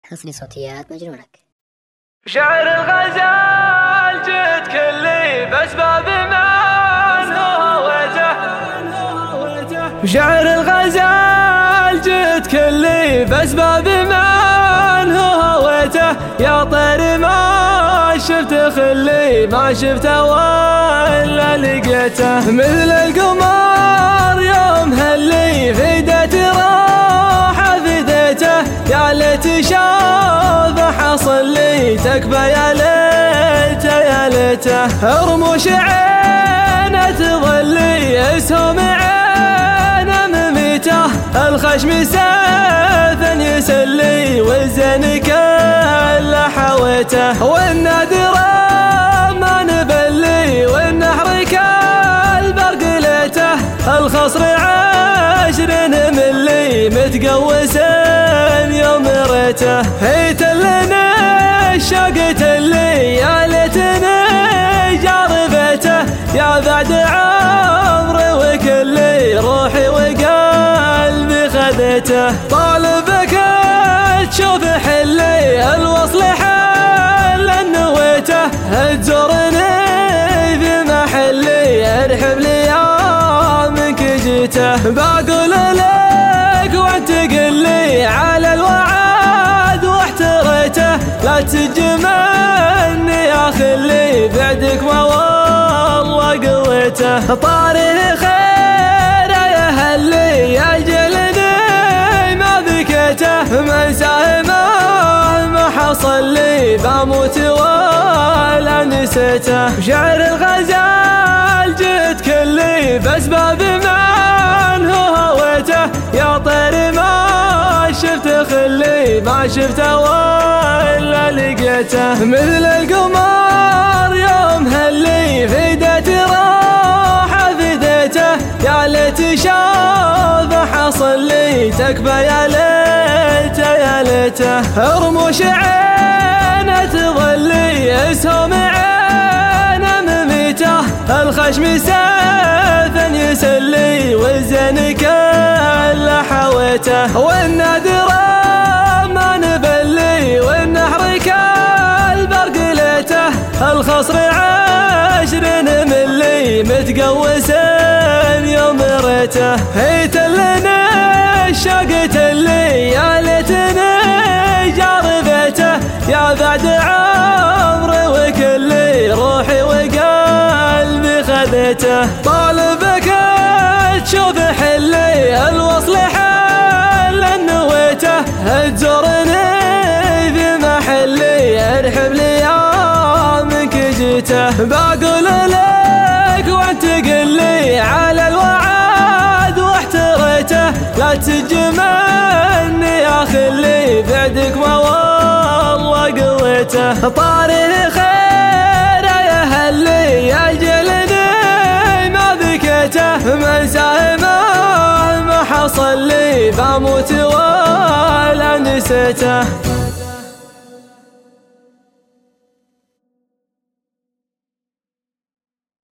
حصري صوتيات مجنونك. شعر الغزال جيت كلي بأسباب من هويته. شعر الغزال جيت كلي بأسباب من هويته. يا طير ما شفت خلي ما شفته ولا لقيته. مثل القمر يوم هلي فديت راح فديته. يا ليت شافه حصل لي تكبى يا ليته يا ليته. رموش عينه تظلي اسهم عينه مميته. الخشم سيف يسلي والزين كل حويته. والنادر ما نبلي والنحر كالبرق ليته. الخصر 20 ملي متقوس يوم ريته. هيت لنا شقت اللي يا ليتني جار بيته. يا بعد عمري وكلي روحي وقلبي خذيته. طالبك تشوف حلي الوصل حل نويته. تزورني في محلي ارحب لي يا منك جيته. بقول لك وانت قلي على الوعد واحتريته. لا تجمعني يا خلي بعدك ما والله قويته. طاري خير يا هلي يا جلدي ما بكيته. من ساهمه ما حصل لي بموت ولا نسيته. شعر الغزال جيت كلي بأسباب من هويته. يا طير ما شفت خلي ما شفته ولا لقيته. مثل القمر يوم هلي فديت راح فديته. يا ليت شافه حصل لي تكبى يا ليته يا ليته. رموش عينه تظلي اسهم عينه مميته. الخشم سيف يسلي والزين كل حويته. والنادر ما نبلي والنحر كالبرق ليته. الخصر 20 ملي متقوس يوم ريته. هيت لنا شقت اللي يا ليتني جار بيته. يا بعد عمري وكلي روحي وقلبي خذيته. طالبك تشوف حلي الوصل حل نويته. تزورني في محلي ارحب لي يا منك جيته. بقول لك وانت قلي على الوعد واحتريته. لا تجمعني يا خلي بعدك ما والله قويته. طاري خير يا هلي يا جلدي ما بكيته. من ساهمه ما حصل لي بموت ولا نسيته.